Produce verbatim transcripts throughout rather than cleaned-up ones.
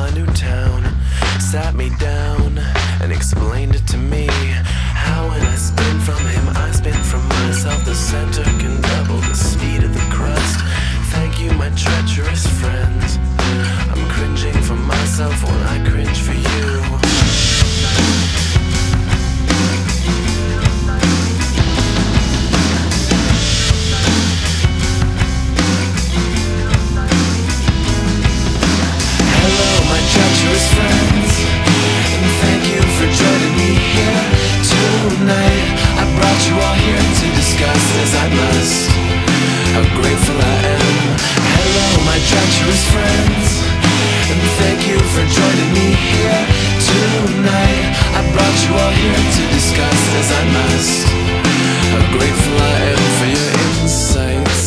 my new town sat me down and explained it to me. How when I spin from him, I spin from myself. The center can double the speed of the crust. Thank you, my treacherous friends. I'm cringing for myself when I cringe for you. Treacherous friends, and thank you for joining me here tonight. I brought you all here to discuss, as I must, how grateful I am. Hello, my treacherous friends, and thank you for joining me here tonight. I brought you all here to discuss, as I must, how grateful I am for your insights.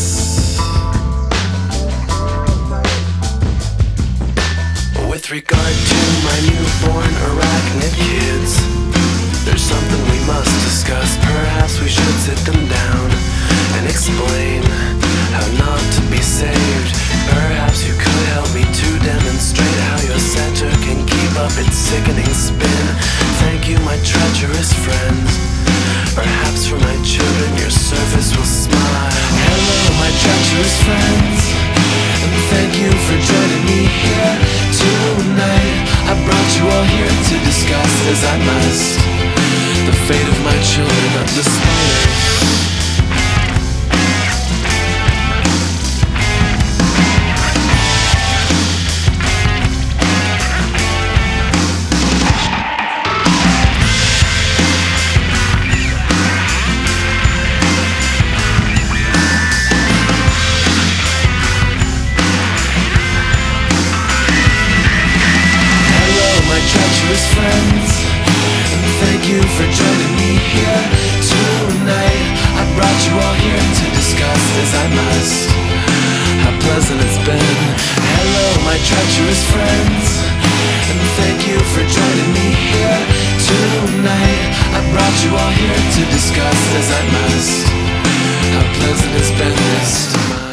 With regard to my newborn arachnid kids, there's something we must discuss. Perhaps we should sit them down and explain how not to be saved. Perhaps you could help me to demonstrate how your center can keep up its sickening spin. Thank you, my treacherous friends. Perhaps for my children your surface will smile. Hello, my treacherous friends, and thank you for joining me here tonight. I brought you all here to discuss, as I must, the fate of my children of the spiders. Friends, and thank you for joining me here tonight. I brought you all here to discuss, as I must, how pleasant it's been. Hello, my treacherous friends, and thank you for joining me here tonight. I brought you all here to discuss, as I must, how pleasant it's been this time.